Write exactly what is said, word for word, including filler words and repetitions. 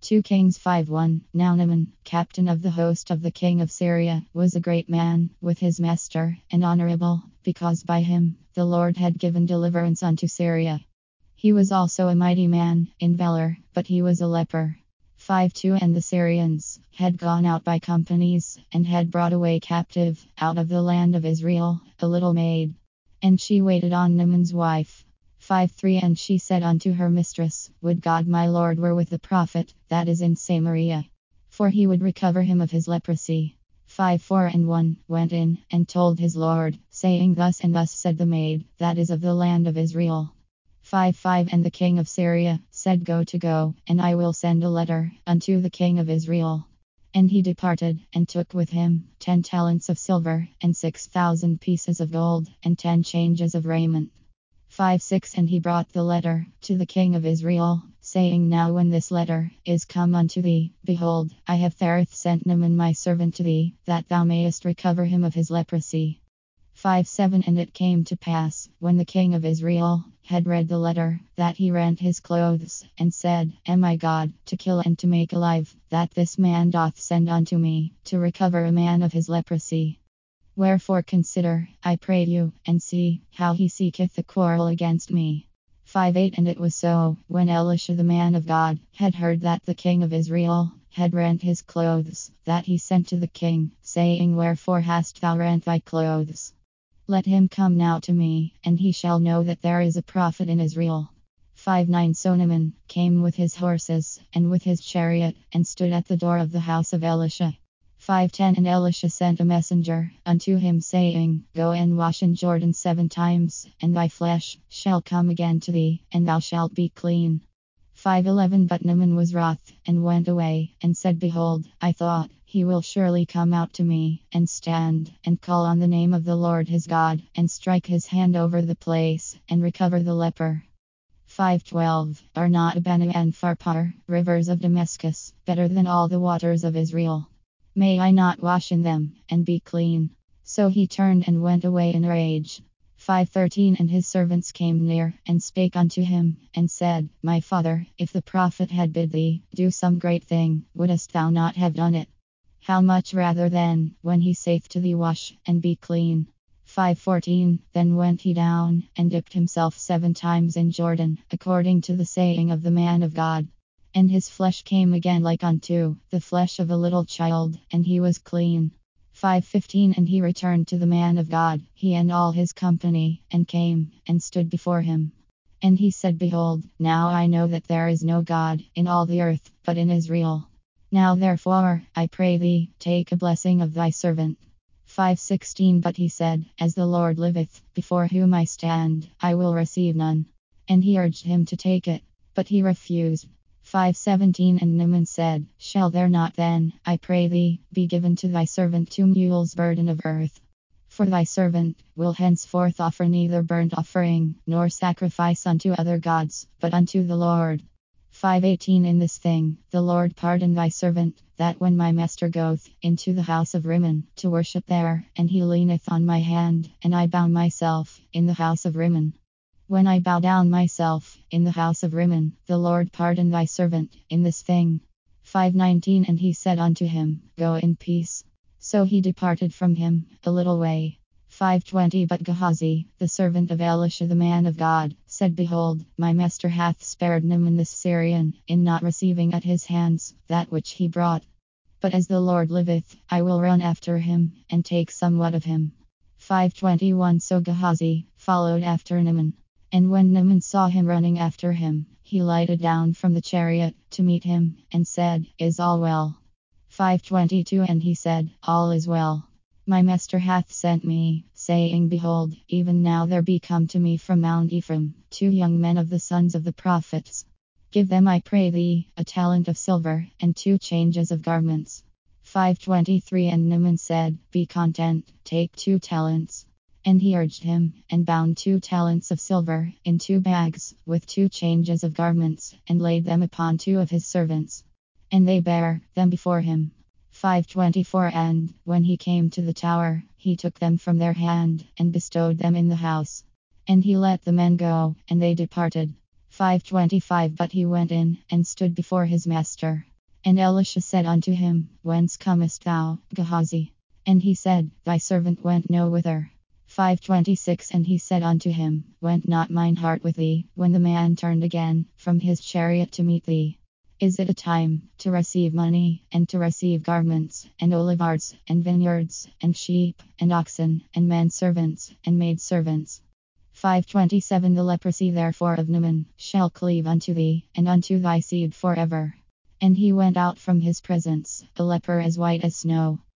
two Kings five one. Now Naaman, captain of the host of the king of Syria, was a great man with his master, and honorable, because by him the Lord had given deliverance unto Syria. He was also a mighty man in valor, but he was a leper. five two. And the Syrians had gone out by companies, and had brought away captive, out of the land of Israel, a little maid. And she waited on Naaman's wife. five three. And she said unto her mistress, Would God my Lord were with the prophet that is in Samaria, for he would recover him of his leprosy. five four. And one went in, and told his Lord, saying, Thus and thus said the maid that is of the land of Israel. five five. And the king of Syria said, Go to go, and I will send a letter unto the king of Israel. And he departed, and took with him ten talents of silver, and six thousand pieces of gold, and ten changes of raiment. five six. And he brought the letter to the king of Israel, saying, Now when this letter is come unto thee, behold, I have thereth sent Naaman my servant to thee, that thou mayest recover him of his leprosy. five seven. And it came to pass, when the king of Israel had read the letter, that he rent his clothes, and said, Am I God, to kill and to make alive, that this man doth send unto me, to recover a man of his leprosy? Wherefore consider, I pray you, and see how he seeketh a quarrel against me. five eight. And it was so, when Elisha the man of God had heard that the king of Israel had rent his clothes, that he sent to the king, saying, Wherefore hast thou rent thy clothes? Let him come now to me, and he shall know that there is a prophet in Israel. five nine. So Naaman came with his horses, and with his chariot, and stood at the door of the house of Elisha. five ten. And Elisha sent a messenger unto him, saying, Go and wash in Jordan seven times, and thy flesh shall come again to thee, and thou shalt be clean. five eleven. But Naaman was wroth, and went away, and said, Behold, I thought, he will surely come out to me, and stand, and call on the name of the Lord his God, and strike his hand over the place, and recover the leper. five twelve. Are not Abana and Pharpar, rivers of Damascus, better than all the waters of Israel? May I not wash in them, and be clean? So he turned and went away in rage. five thirteen. And his servants came near, and spake unto him, and said, My father, if the prophet had bid thee do some great thing, wouldest thou not have done it? How much rather then, when he saith to thee, Wash, and be clean? five fourteen. Then went he down, and dipped himself seven times in Jordan, according to the saying of the man of God. And his flesh came again like unto the flesh of a little child, and he was clean. five fifteen. And he returned to the man of God, he and all his company, and came, and stood before him. And he said, Behold, now I know that there is no God in all the earth, but in Israel. Now therefore, I pray thee, take a blessing of thy servant. five sixteen. But he said, As the Lord liveth, before whom I stand, I will receive none. And he urged him to take it, but he refused. five seventeen. And Naaman said, Shall there not then, I pray thee, be given to thy servant two mules' burden of earth? For thy servant will henceforth offer neither burnt offering, nor sacrifice unto other gods, but unto the Lord. five eighteen. In this thing, the Lord pardon thy servant, that when my master goeth into the house of Rimmon to worship there, and he leaneth on my hand, and I bow myself in the house of Rimmon. When I bow down myself in the house of Rimmon, the Lord pardon thy servant in this thing. five nineteen. And he said unto him, Go in peace. So he departed from him a little way. five twenty. But Gehazi, the servant of Elisha the man of God, said, Behold, my master hath spared Naaman this Syrian, in not receiving at his hands that which he brought. But as the Lord liveth, I will run after him, and take somewhat of him. five twenty-one. So Gehazi followed after Naaman. And when Naaman saw him running after him, he lighted down from the chariot to meet him, and said, Is all well? five twenty-two. And he said, All is well. My master hath sent me, saying, Behold, even now there be come to me from Mount Ephraim two young men of the sons of the prophets. Give them, I pray thee, a talent of silver, and two changes of garments. five twenty-three. And Naaman said, Be content, take two talents. And he urged him, and bound two talents of silver in two bags, with two changes of garments, and laid them upon two of his servants. And they bare them before him. five twenty-four. And when he came to the tower, he took them from their hand, and bestowed them in the house. And he let the men go, and they departed. five twenty-five. But he went in, and stood before his master. And Elisha said unto him, Whence comest thou, Gehazi? And he said, Thy servant went no whither. five twenty-six And he said unto him, Went not mine heart with thee, when the man turned again from his chariot to meet thee? Is it a time to receive money, and to receive garments, and oliveyards, and vineyards, and sheep, and oxen, and menservants, and maidservants? five twenty-seven The leprosy therefore of Naaman shall cleave unto thee, and unto thy seed forever. And he went out from his presence, a leper as white as snow.